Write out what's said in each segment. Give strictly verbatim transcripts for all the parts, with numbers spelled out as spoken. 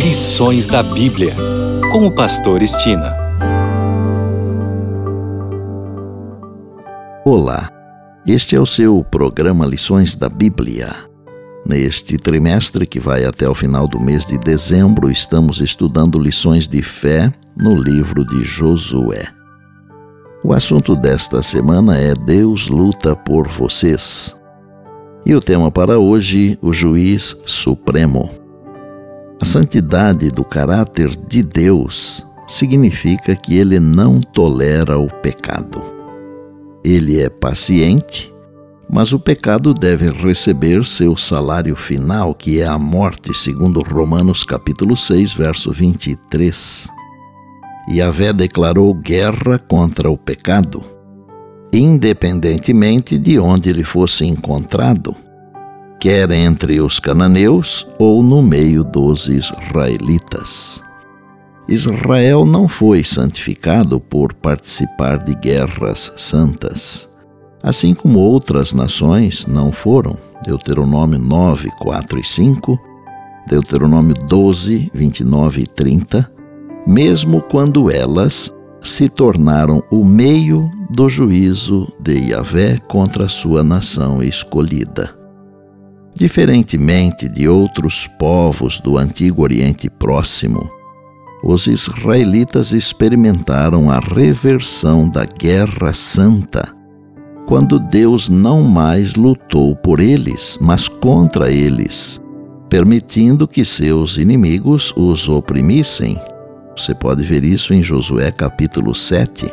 Lições da Bíblia, com o pastor Estina. Olá, este é o seu programa Lições da Bíblia. Neste trimestre, que vai até o final do mês de dezembro, estamos estudando lições de fé no livro de Josué. O assunto desta semana é Deus luta por vocês. E o tema para hoje, o juiz supremo. A santidade do caráter de Deus significa que ele não tolera o pecado. Ele é paciente, mas o pecado deve receber seu salário final, que é a morte, segundo Romanos capítulo seis, verso vinte e três. Yahvé declarou guerra contra o pecado, independentemente de onde ele fosse encontrado, quer entre os cananeus ou no meio dos israelitas. Israel não foi santificado por participar de guerras santas, assim como outras nações não foram. Deuteronômio nove, quatro e cinco, Deuteronômio doze, vinte e nove e trinta, mesmo quando elas se tornaram o meio do juízo de Yahvé contra a sua nação escolhida. Diferentemente de outros povos do Antigo Oriente Próximo, os israelitas experimentaram a reversão da guerra santa, quando Deus não mais lutou por eles, mas contra eles, permitindo que seus inimigos os oprimissem. Você pode ver isso em Josué capítulo sete.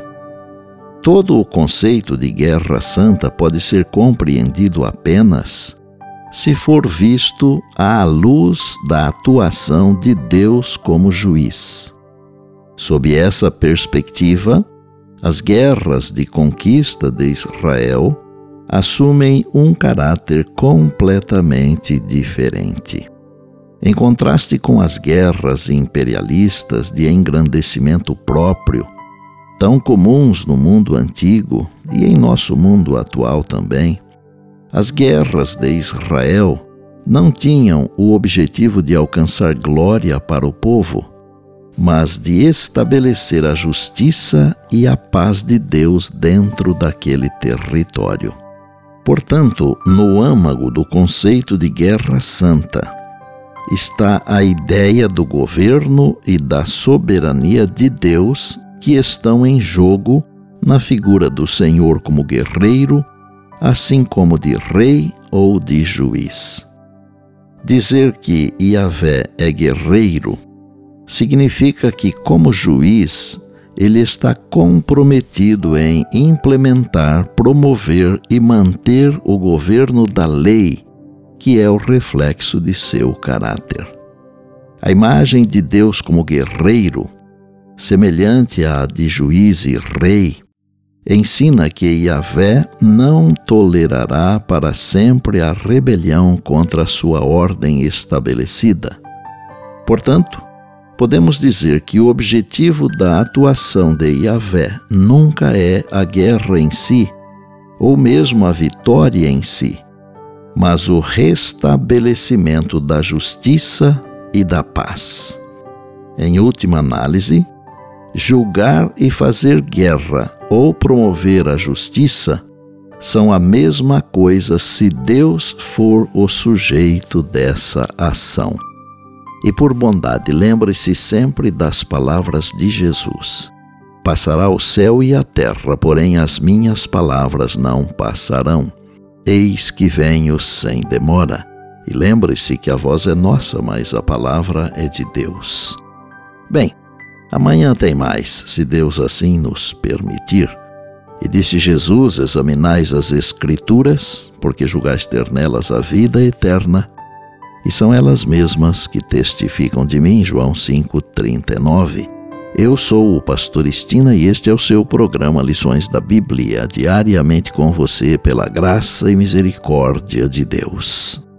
Todo o conceito de guerra santa pode ser compreendido apenas se for visto à luz da atuação de Deus como juiz. Sob essa perspectiva, as guerras de conquista de Israel assumem um caráter completamente diferente. Em contraste com as guerras imperialistas de engrandecimento próprio, tão comuns no mundo antigo e em nosso mundo atual também, as guerras de Israel não tinham o objetivo de alcançar glória para o povo, mas de estabelecer a justiça e a paz de Deus dentro daquele território. Portanto, no âmago do conceito de guerra santa, está a ideia do governo e da soberania de Deus que estão em jogo na figura do Senhor como guerreiro, assim como de rei ou de juiz. Dizer que Yahvé é guerreiro significa que, como juiz, ele está comprometido em implementar, promover e manter o governo da lei, que é o reflexo de seu caráter. A imagem de Deus como guerreiro, semelhante à de juiz e rei, ensina que Yahvé não tolerará para sempre a rebelião contra a sua ordem estabelecida. Portanto, podemos dizer que o objetivo da atuação de Yahvé nunca é a guerra em si, ou mesmo a vitória em si, mas o restabelecimento da justiça e da paz. Em última análise, julgar e fazer guerra ou promover a justiça são a mesma coisa se Deus for o sujeito dessa ação. E por bondade, lembre-se sempre das palavras de Jesus: passará o céu e a terra, porém as minhas palavras não passarão. Eis que venho sem demora. E lembre-se que a voz é nossa, mas a palavra é de Deus. Bem, amanhã tem mais, se Deus assim nos permitir. E disse Jesus: examinais as Escrituras, porque julgais ter nelas a vida eterna, e são elas mesmas que testificam de mim. João cinco, trinta e nove. Eu sou o pastor Estina e este é o seu programa Lições da Bíblia, diariamente com você pela graça e misericórdia de Deus.